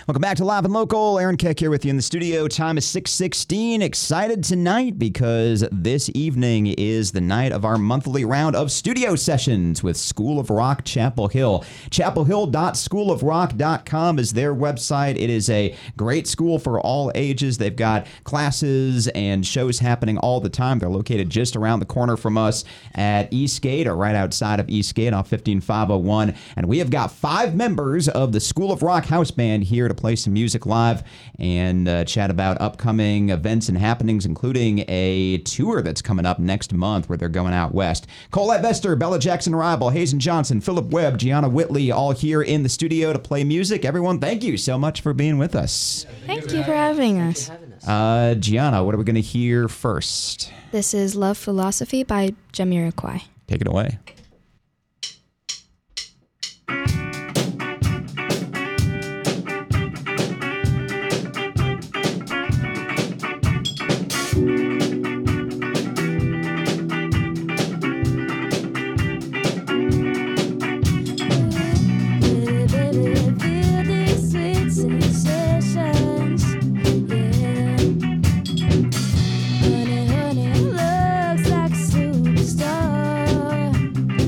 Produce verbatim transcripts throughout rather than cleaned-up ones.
Welcome back to Live and Local. Aaron Keck here with you in the studio. Time is six sixteen. Excited tonight because this evening is the night of our monthly round of studio sessions with School of Rock Chapel Hill. chapel hill dot school of rock dot com is their website. It is a great school for all ages. They've got classes and shows happening all the time. They're located just around the corner from us at Eastgate, or right outside of Eastgate off fifteen five oh one. And we have got five members of the School of Rock House Band here to play some music live and uh, chat about upcoming events and happenings, including a tour that's coming up next month where they're going out west. Colette Vester, Bella Jackson Rival, Hazen Johnson, Philip Webb, Gianna Whitley, all here in the studio to play music. Everyone, thank you so much for being with us. Thank you for having us. Uh, Gianna, what are we going to hear first? This is Love Philosophy by Jamiroquai. Take it away. Honey, honey, looks like a superstar.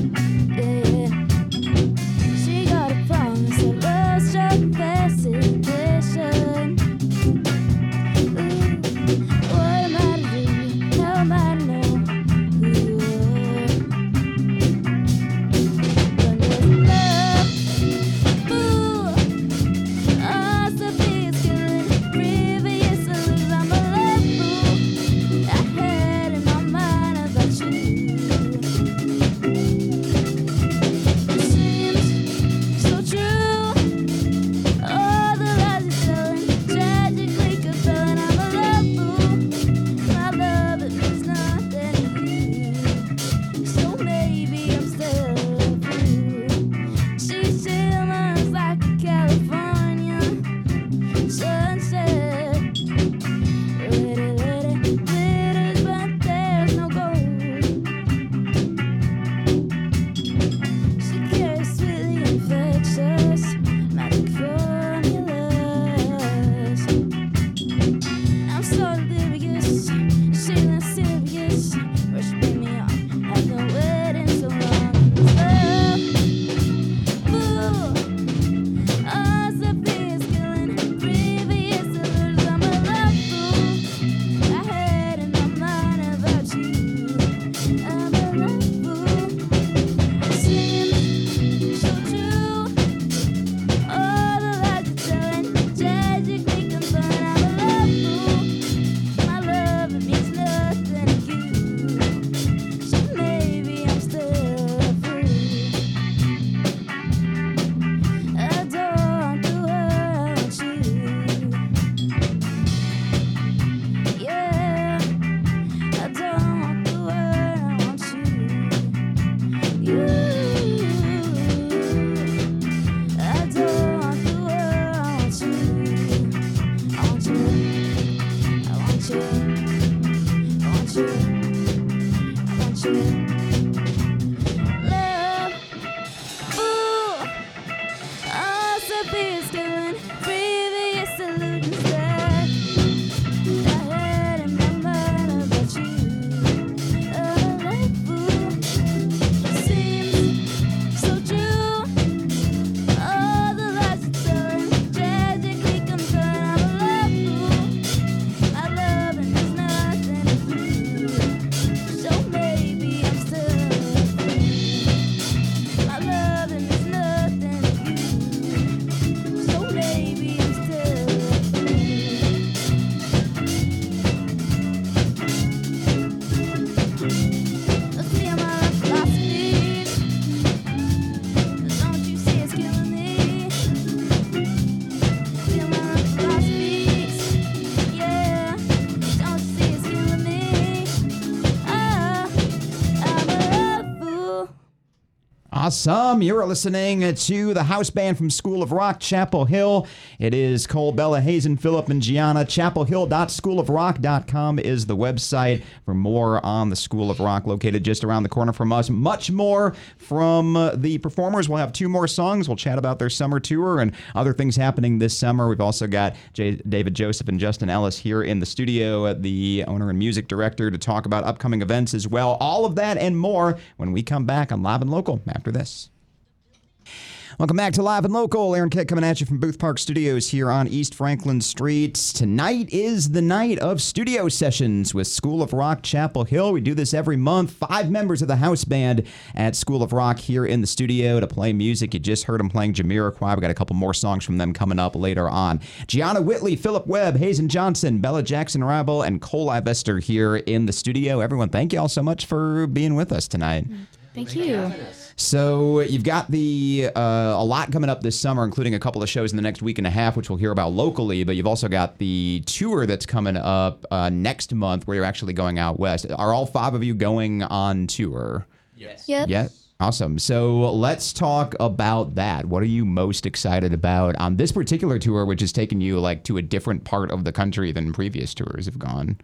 Awesome. You're listening to the house band from School of Rock, Chapel Hill. It is Cole, Bella, Hazen, Philip, and Gianna. chapel hill dot school of rock dot com is the website for more on the School of Rock, located just around the corner from us. Much more from uh, the performers. We'll have two more songs. We'll chat about their summer tour and other things happening this summer. We've also got J- David Joseph and Justin Ellis here in the studio, the owner and music director, to talk about upcoming events as well. All of that and more when we come back on Live and Local after this. Welcome back to Live and Local. Aaron Keck coming at you from Booth Park Studios here on East Franklin Street. Tonight is the night of studio sessions with School of Rock, Chapel Hill. We do this every month. Five members of the house band at School of Rock here in the studio to play music. You just heard them playing Jamiroquai. We got a couple more songs from them coming up later on. Gianna Whitley, Philip Webb, Hazen Johnson, Bella Jackson-Rabel, and Cole Ivester here in the studio. Everyone, thank you all so much for being with us tonight. Thank you. So you've got the uh, a lot coming up this summer, including a couple of shows in the next week and a half, which we'll hear about locally. But you've also got the tour that's coming up uh, next month, where you're actually going out west. Are all five of you going on tour? Yes. Yep. Yeah. Awesome. So let's talk about that. What are you most excited about on this particular tour, which has taken you like to a different part of the country than previous tours have gone?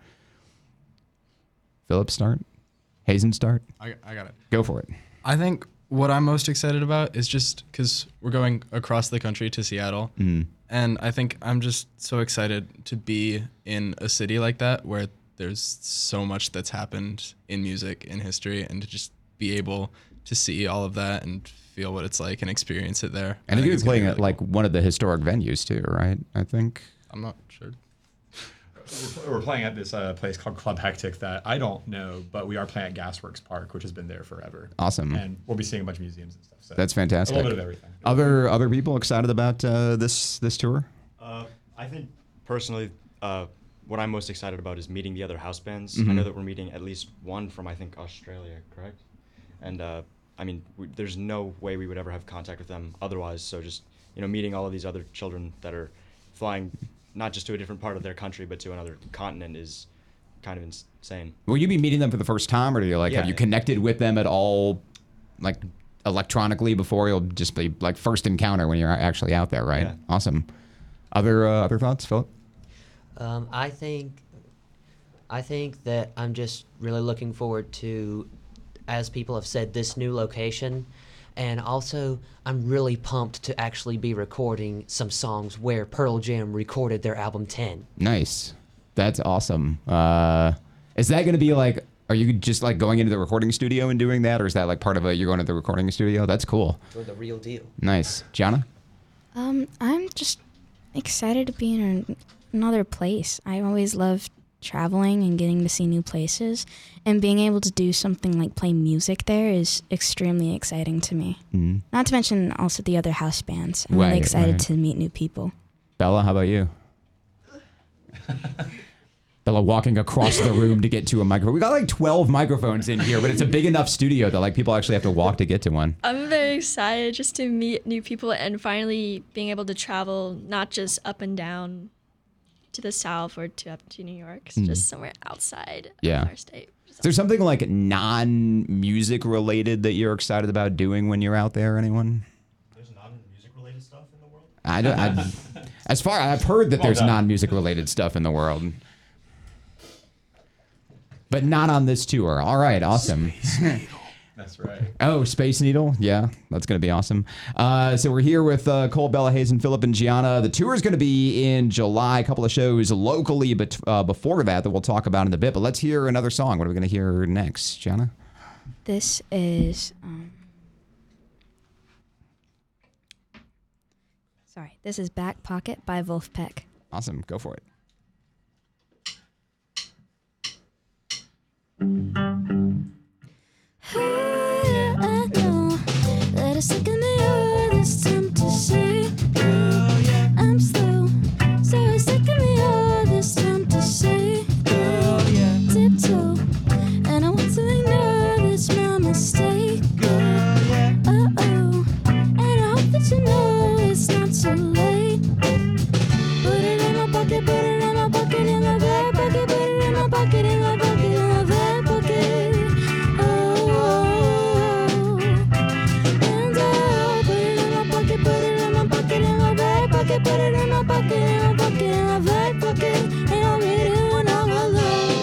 Philip, start. Hazen, start. I, I got it. Go for it. I think what I'm most excited about is just because we're going across the country to Seattle. Mm. And I think I'm just so excited to be in a city like that where there's so much that's happened in music, in history, and to just be able to see all of that and feel what it's like and experience it there. And I think you're it's gonna playing be at really like cool. one of the historic venues too, right? I think. I'm not sure. We're we're playing at this uh, place called Club Hectic that I don't know, but we are playing at Gasworks Park, which has been there forever. Awesome. And we'll be seeing a bunch of museums and stuff. So That's fantastic. A little bit of everything. Other other people excited about uh, this this tour? Uh, I think personally, uh, what I'm most excited about is meeting the other house bands. Mhm. I know that we're meeting at least one from I think Australia, correct? And uh, I mean, we, there's no way we would ever have contact with them otherwise. So just you know, meeting all of these other children that are flying not just to a different part of their country, but to another continent is kind of insane. Will you be meeting them for the first time, or do you like Yeah. have you connected with them at all, like electronically before? You'll just be like first encounter when you're actually out there, right? Yeah. Awesome. Other uh, other thoughts, Philip? Um, I think, I think that I'm just really looking forward to, as people have said, this new location, and also I'm really pumped to actually be recording some songs where Pearl Jam recorded their album ten. Nice. That's awesome. Uh, is that going to be like? Are you just like going into the recording studio and doing that, or is that like part of a you're going to the recording studio? That's cool. For the real deal. Nice, Gianna. Um, I'm just excited to be in an- another place. I always loved traveling and getting to see new places, and being able to do something like play music there is extremely exciting to me. Mm. Not to mention also the other house bands. I'm Right, really excited right. to meet new people. Bella, how about you? Bella walking across the room to get to a microphone. We got like twelve microphones in here, but it's a big enough studio that like people actually have to walk to get to one. I'm very excited just to meet new people and finally being able to travel not just up and down to the south or to up to New York, it's just somewhere outside Yeah. of our state. Is there something like non-music related that you're excited about doing when you're out there? Anyone? There's non-music related stuff in the world. I don't. I, as far I've heard that Well there's done. non-music related stuff in the world, but not on this tour. All right, awesome. That's right. Oh, Space Needle. Yeah, that's going to be awesome. Uh, so we're here with uh, Cole, Bella, Hazen, Philip, and Gianna. The tour is going to be in July. A couple of shows locally, but uh, before that, that we'll talk about in a bit. But let's hear another song. What are we going to hear next, Gianna? This is, um, sorry, this is Back Pocket by Wolfpack. Awesome. Go for it. I know that it's taken me all this time to say I'm slow, so it's taken me all this time to say tiptoe, and I want to know this my mistake. Uh oh, and I hope that you know it's not too late. Put it in my pocket, put it in my pocket, in my back pocket, put it in my pocket, in my pocket, in my back pocket. Oh, and pocket, in my pocket, in my back pocket, and I'll read it when I'm alone.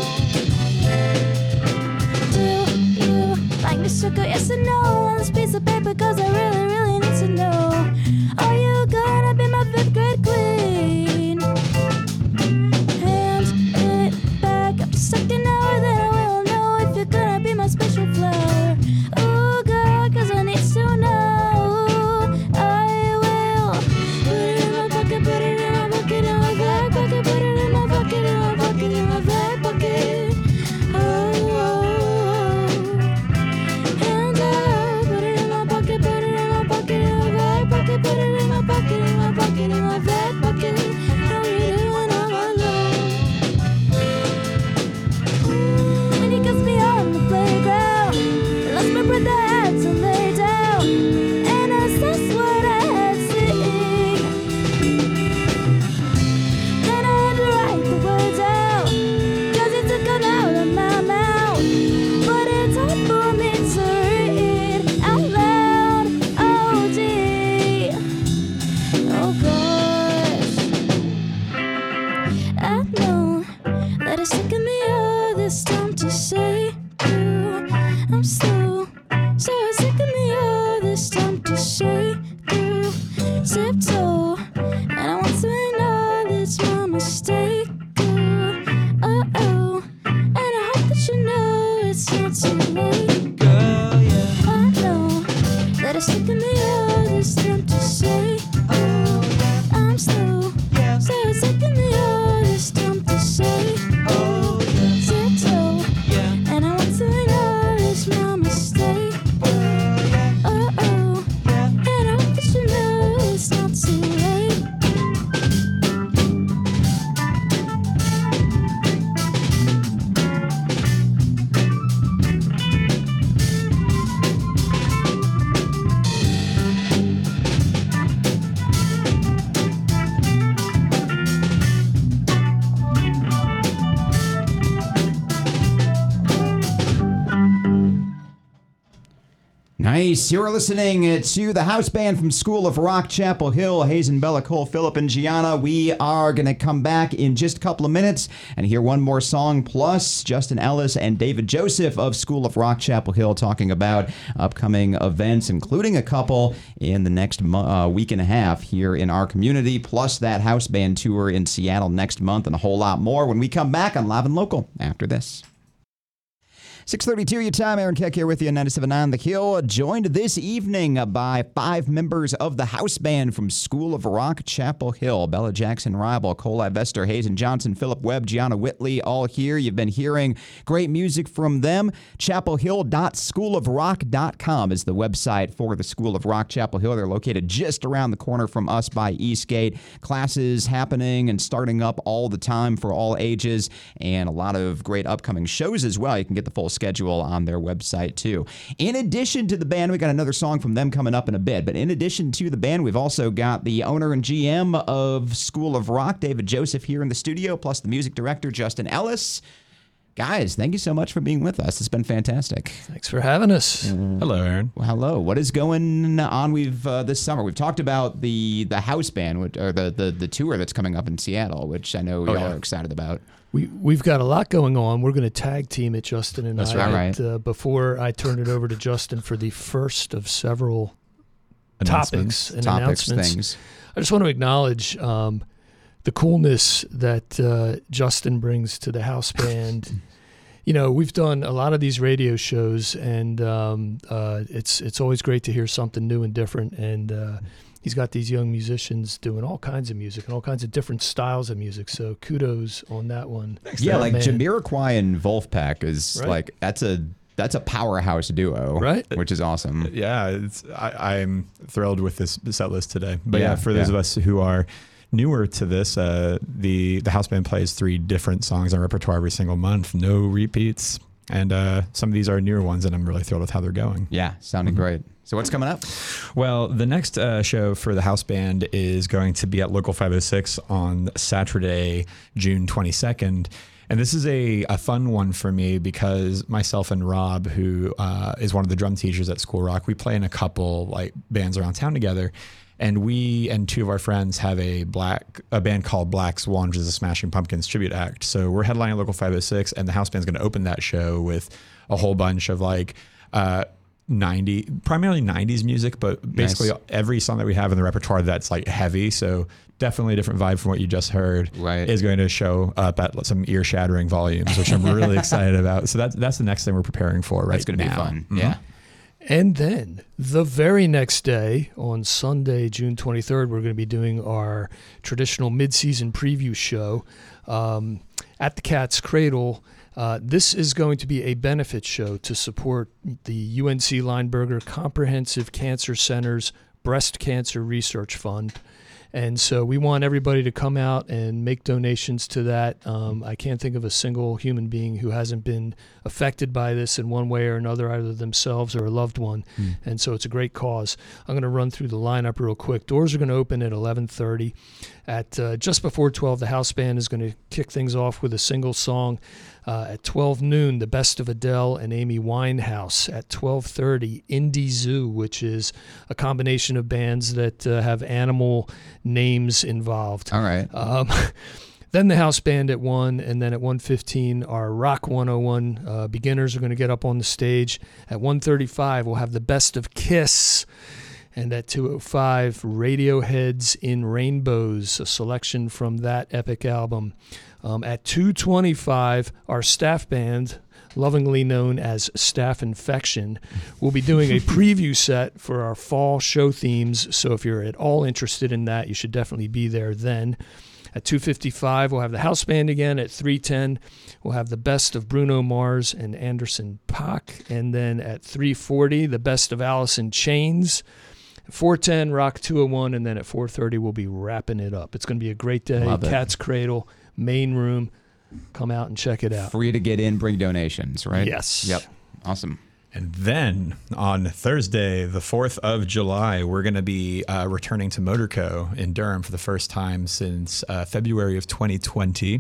Do you like me sugar? Yes or no on this piece of paper, cause I really, really need to know. Are you gonna be my fifth grade queen? Hand it back after second hour, then I will know if you're gonna be my special flower. Ooh, girl, cause I need to know. I will put it in my pocket, put it in my pocket, in my back pocket, put it in my pocket, in my pocket, in my back pocket. Oh, oh, oh. And I put it in my pocket, put it in my pocket, in my back pocket, put it in my pocket, in my pocket, in my back pocket. I read it when I'm alone. And he gets me on the playground, lost my brother had to lay down, and I says what I had sing. Then I had to write the words out, cause it took them out of my mouth. But it's hard for me to read out loud. Oh gee, oh gosh, I know that it's taken me all this time to say you. I'm so, so it's taken me all this time to say you. Tiptoe, and I want to know it's my mistake. Ooh, oh oh, and I hope that you know it's not too late. Girl, yeah. I know that it's taken me all this time to say oh, I'm slow, so it's taken me all this time to say oh, tiptoe, and I want to know it's my mistake. Oh oh, and I hope that you know it's not too late. Nice. You're listening to the house band from School of Rock, Chapel Hill. Hazen, Bella, Cole, Philip, and Gianna. We are going to come back in just a couple of minutes and hear one more song, plus Justin Ellis and David Joseph of School of Rock, Chapel Hill, talking about upcoming events, including a couple in the next uh, week and a half here in our community, plus that house band tour in Seattle next month, and a whole lot more when we come back on Live and Local after this. six thirty-two your time. Aaron Keck here with you on ninety-seven point nine The Hill. Joined this evening by five members of the house band from School of Rock, Chapel Hill. Bella Jackson Ribal, Cole Ivester, Hazen Johnson, Philip Webb, Gianna Whitley, all here. You've been hearing great music from them. chapel hill dot school of rock dot com is the website for the School of Rock, Chapel Hill. They're located just around the corner from us by Eastgate. Classes happening and starting up all the time for all ages, and a lot of great upcoming shows as well. You can get the full schedule on their website too. In addition to the band, we got another song from them coming up in a bit, but in addition to the band, we've also got the owner and G M of School of Rock, David Joseph, here in the studio, plus the music director, Justin Ellis. Guys, thank you so much for being with us. It's been fantastic. Thanks for having us. Hello, Aaron. Well, hello. What is going on We've uh, this summer? We've talked about the the house band, which, or the, the the tour that's coming up in Seattle, which I know Oh, y'all yeah. are excited about. We, we've got a lot going on. We're going to tag team it, Justin and That's I. right. But, uh, before I turn it over to Justin for the first of several Announcements. topics and Topics, announcements, things. I just want to acknowledge um, the coolness that uh, Justin brings to the house band. You know, we've done a lot of these radio shows, and um, uh, it's it's always great to hear something new and different. And uh, he's got these young musicians doing all kinds of music and all kinds of different styles of music. So kudos on that one. Yeah, like man. Jamiroquai and Wolfpack is Right. like that's a that's a powerhouse duo, Right. Which is awesome. Yeah, it's, I, I'm thrilled with this set list today. But yeah, Yeah, for those yeah. of us who are newer to this, uh, the the house band plays three different songs on repertoire every single month, no repeats, and uh, some of these are newer ones, and I'm really thrilled with how they're going. Yeah, sounding Mm-hmm. great. So what's coming up? Well, the next uh, show for the house band is going to be at Local five oh six on Saturday, June twenty-second. And this is a, a fun one for me because myself and Rob, who uh, is one of the drum teachers at School Rock, we play in a couple like bands around town together. And we and two of our friends have a black a band called Black Swan, which is a Smashing Pumpkins tribute act. So we're headlining at Local five oh six, and the house band's going to open that show with a whole bunch of like uh, ninety, primarily nineties music, but basically Nice. every song that we have in the repertoire that's like heavy. So definitely a different vibe from what you just heard. Right. Is going to show up at some ear-shattering volumes, which I'm really excited about. So that's that's the next thing we're preparing for right That's going to be now. fun. Mhm. Yeah. And then the very next day, on Sunday, June twenty-third, we're going to be doing our traditional mid-season preview show um, at the Cat's Cradle. Uh, this is going to be a benefit show to support the U N C Lineberger Comprehensive Cancer Center's Breast Cancer Research Fund. And so we want everybody to come out and make donations to that. Um, I can't think of a single human being who hasn't been affected by this in one way or another, either themselves or a loved one. Mm. And so it's a great cause. I'm going to run through the lineup real quick. Doors are going to open at eleven thirty. At uh, just before twelve, the house band is going to kick things off with a single song. Uh, at twelve noon, the best of Adele and Amy Winehouse. At twelve thirty, Indie Zoo, which is a combination of bands that uh, have animal names involved. All right. Um, then the house band at one, and then at one fifteen, our Rock one oh one uh, beginners are going to get up on the stage. At one thirty-five, we'll have the best of Kiss. And at two oh five, Radiohead's In Rainbows, a selection from that epic album. Um, at two twenty-five, our staff band, lovingly known as Staff Infection, will be doing a preview set for our fall show themes. So if you're at all interested in that, you should definitely be there then. At two fifty-five, we'll have the house band again. At three ten, we'll have the best of Bruno Mars and Anderson .Paak. And then at three forty, the best of Alice in Chains. At four ten, Rock two oh one, and then at four thirty, we'll be wrapping it up. It's going to be a great day. Love it. Cat's Cradle, main room. Come out and check it out. Free to get in, bring donations, right? Yes. Yep. Awesome. And then on Thursday, the fourth of July, we're going to be uh, returning to Motorco in Durham for the first time since uh, February of twenty twenty.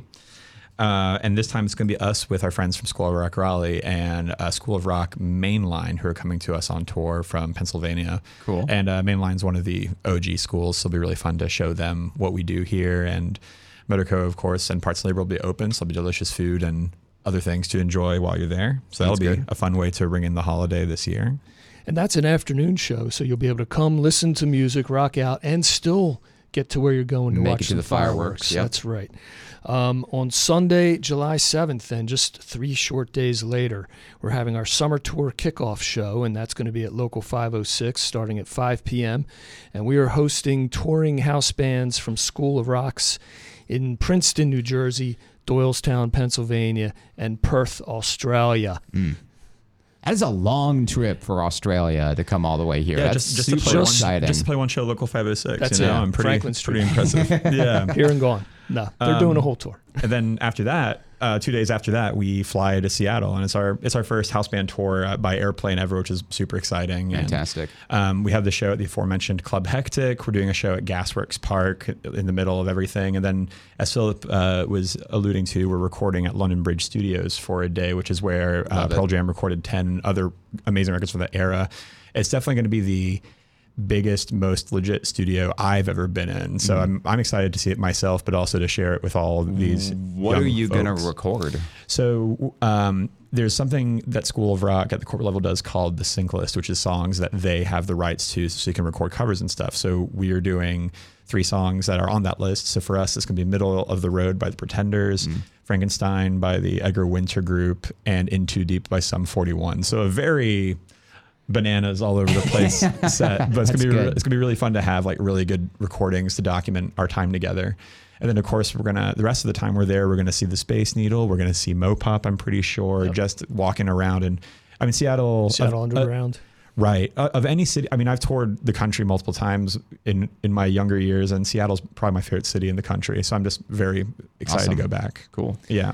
Uh, and this time it's going to be us with our friends from School of Rock Raleigh and uh, School of Rock Mainline, who are coming to us on tour from Pennsylvania. Cool. And uh, Mainline's one of the O G schools, so it'll be really fun to show them what we do here. And Motorco, of course, and Parts and Labor will be open, so there'll be delicious food and other things to enjoy while you're there. So that'll That's be good. a fun way to ring in the holiday this year. And that's an afternoon show, so you'll be able to come listen to music, rock out, and still get to where you're going to Make watch it to some the fireworks, yep. That's right. Um, on Sunday, July seventh, then just three short days later, we're having our summer tour kickoff show, and that's going to be at Local five oh six starting at five p.m. And we are hosting touring house bands from School of Rocks in Princeton, New Jersey, Doylestown, Pennsylvania, and Perth, Australia. Mm. That is a long trip for Australia to come all the way here. Yeah, That's just, just, super to play one, exciting. just to play one show, Local five oh six. That's you know, it. I'm pretty, Franklin Street. pretty impressive. Yeah. Here and gone. No, they're Um, doing a whole tour. And then after that, uh, two days after that, we fly to Seattle, and it's our it's our first house band tour uh, by airplane ever, which is super exciting. And, Fantastic. um, we have the show at the aforementioned Club Hectic. We're doing a show at Gasworks Park in the middle of everything, and then as Philip uh, was alluding to, we're recording at London Bridge Studios for a day, which is where uh, Love it. Pearl Jam recorded ten other amazing records from that era. It's definitely going to be the biggest, most legit studio I've ever been in. So I'm I'm excited to see it myself, but also to share it with all of these. What young are you going to folks. record? So um, there's something that School of Rock at the corporate level does called the sync list, which is songs that they have the rights to, so you can record covers and stuff. So we are doing three songs that are on that list. So for us, it's going to be Middle of the Road by the Pretenders, Mm. Frankenstein by the Edgar Winter Group, and In Too Deep by Sum forty-one. So a very bananas all over the place set, but it's gonna That's be good. it's gonna be really fun to have like really good recordings to document our time together. And then of course we're gonna the rest of the time we're there, we're gonna see the Space Needle, we're gonna see Mopop, I'm pretty sure, Yep. just walking around. And I mean Seattle, Seattle uh, Underground. Uh, right uh, of any city. I mean I've toured the country multiple times in in my younger years, and Seattle's probably my favorite city in the country. So I'm just very excited Awesome. to go back. Cool. Yeah.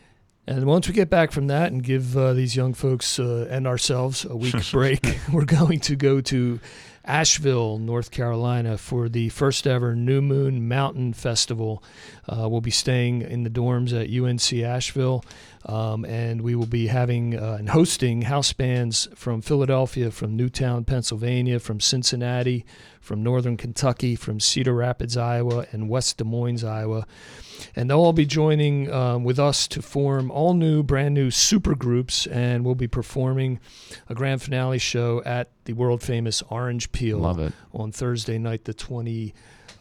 And once we get back from that and give uh, these young folks uh, and ourselves a week break, we're going to go to Asheville, North Carolina, for the first ever New Moon Mountain Festival. Uh, we'll be staying in the dorms at U N C Asheville, um, and we will be having uh, and hosting house bands from Philadelphia, from Newtown, Pennsylvania, from Cincinnati, from Northern Kentucky, from Cedar Rapids, Iowa, and West Des Moines, Iowa. And they'll all be joining um, with us to form all new, brand new super groups, and we'll be performing a grand finale show at the world famous Orange Peel. Love it. On Thursday night, the twenty-fifth.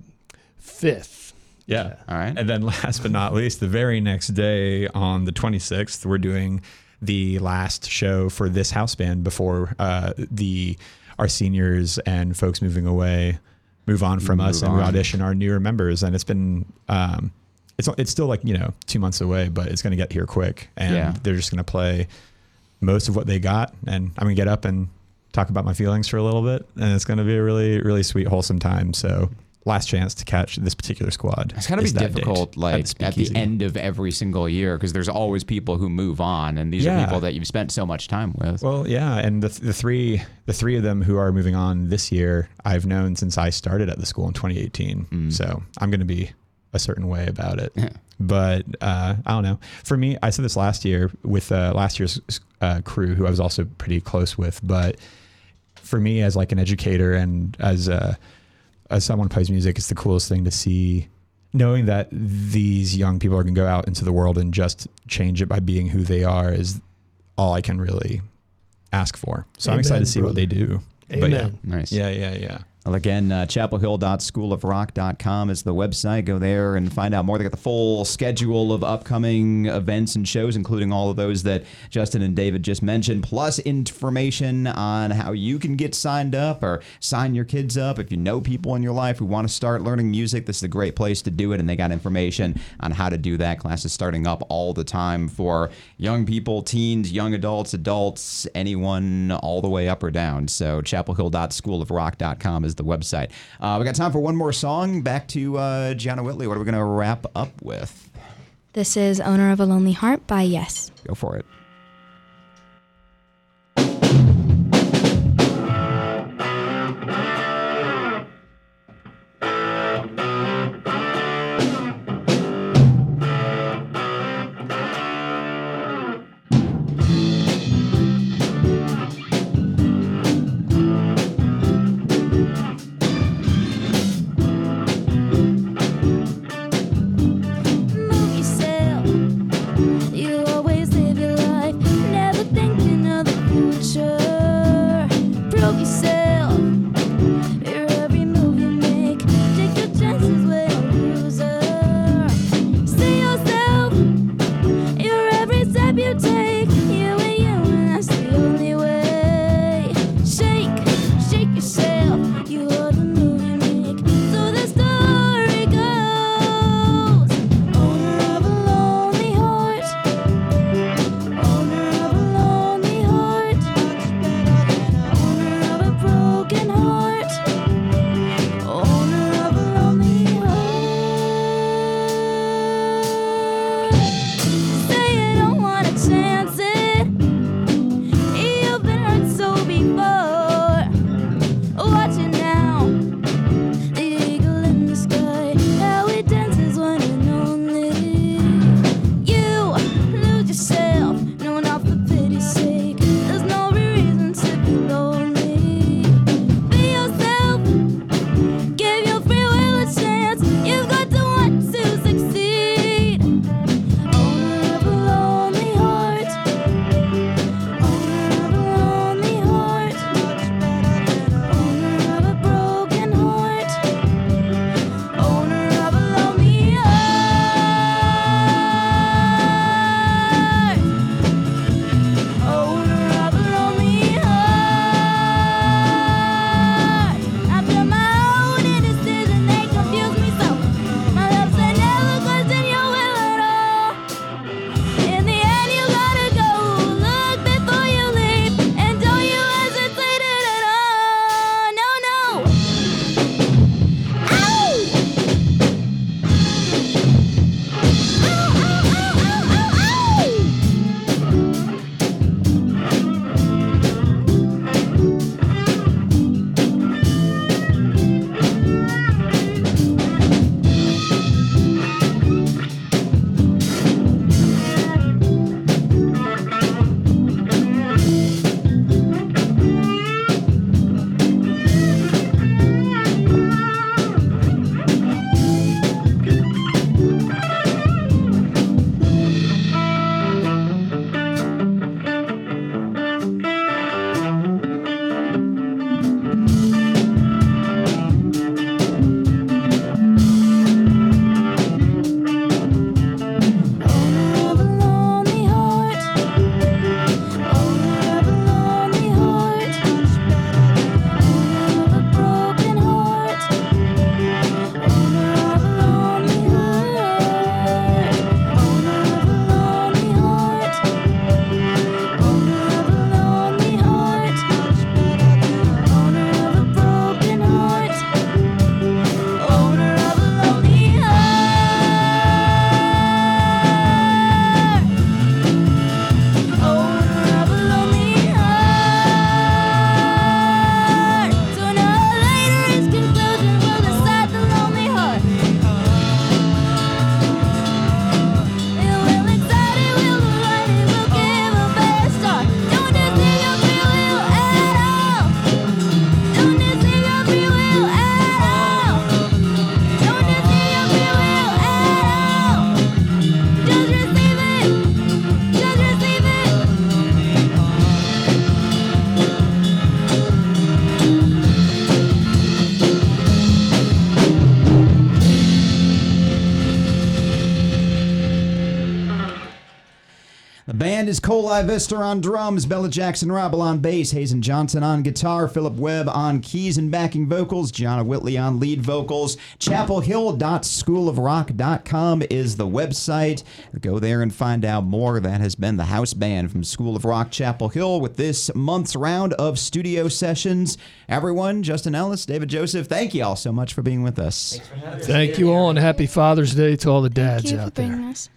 Yeah. All right. And then last but not least, the very next day on the twenty-sixth, we're doing the last show for this house band before uh, the our seniors and folks moving away move on from Move us and on. we audition our newer members. And it's been, um, it's it's still like, you know, two months away, but it's going to get here quick. And Yeah. they're just going to play most of what they got. And I'm going to get up and talk about my feelings for a little bit. And it's going to be a really, really sweet, wholesome time. So last chance to catch this particular squad. It's got to be is that date difficult, like the at the Speakeasy. end of every single year, because there's always people who move on, and these Yeah. are people that you've spent so much time with. Well, yeah, and the the three the three of them who are moving on this year, I've known since I started at the school in twenty eighteen. Mm. So I'm going to be a certain way about it. Yeah. But uh, I don't know. For me, I said this last year with uh, last year's uh, crew, who I was also pretty close with. But for me, as like an educator and as a as someone who plays music, it's the coolest thing to see, knowing that these young people are going to go out into the world and just change it by being who they are is all I can really ask for. So I'm Amen, excited to see brother. what they do. But Amen. Nice. yeah, yeah, yeah, yeah. Well, again, uh, chapel hill dot school of rock dot com is the website. Go there and find out more. They got the full schedule of upcoming events and shows, including all of those that Justin and David just mentioned, plus information on how you can get signed up or sign your kids up. If you know people in your life who want to start learning music, this is a great place to do it. And they got information on how to do that. Classes starting up all the time for young people, teens, young adults, adults, anyone all the way up or down. So chapel hill dot school of rock dot com is the website. Uh, we got time for one more song. Back to uh, Gianna Whitley. What are we going to wrap up with? This is Owner of a Lonely Heart by Yes. Go for it. Know yourself. You always live your life band is Cole Ivester on drums, Bella Jackson Robble on bass, Hazen Johnson on guitar, Philip Webb on keys and backing vocals, Gianna Whitley on lead vocals. chapel hill dot school of rock dot com is the website. Go there and find out more. That has been the house band from School of Rock Chapel Hill with this month's round of studio sessions. Everyone, Justin Ellis, David Joseph, thank you all so much for being with us. Thank you all, and happy Father's Day to all the dads Thank you for out there. bringing us.